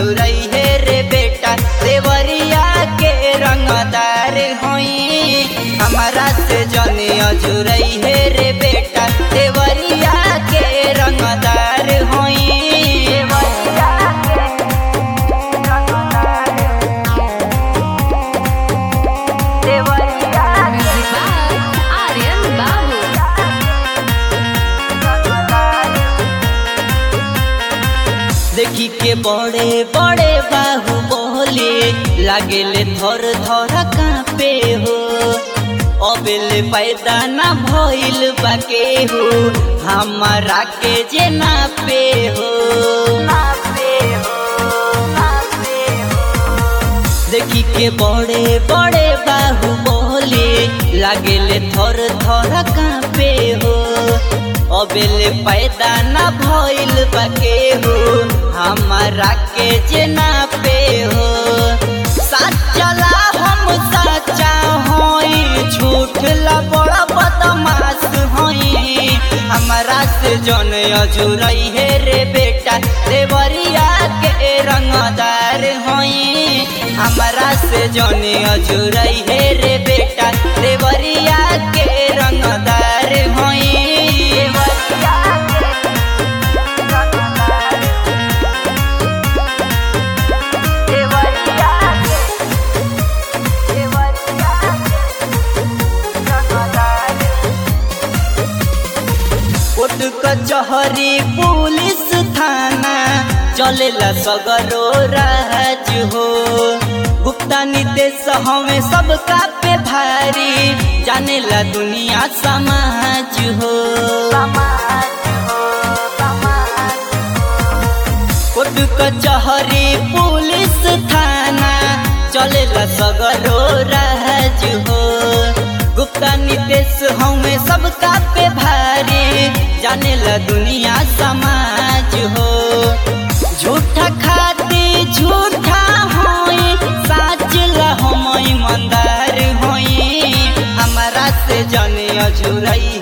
अजुरई है रे बेटा देवरिया के रंगदार होई हमारा से जने अजुरई है रे बेटा देवरिया के रंगदार होई देखी के बड़े बड़े बाहु बोले लागेले थर थर कांपे हो अबेले पैदा ना भइल बाके हो हमारा के जे ना पे हो देखी के बड़े बड़े बाहु बोले लागेले थर थर कांपे हो अबेले पैदा ना भइल बाके हो हमारा के जे ना पे हो सच्चला हम सच्चा होई झूठ ला बड़ा बदमाश होई हमारा से जन अजुरई है रे बेटा देवरिया के रंगदार होई हमारा से जन अजुरई है रे बेटा देवरिया के रंगदार होई कोर्ट कचहरी पुलिस थाना चलेला सगरो राज हो गुप्ता निदेश हमें सबका पे भारी जानेला दुनिया समाज हो कोर्ट कचहरी पुलिस थाना चलेला सगरो राज हो गुप्ता निदेश हमें सबका पे भारी जानेला दुनिया समाज हो झूठा खाते झूठा होई साचला हम ईमानदार होई हमारा से जाने अजुरई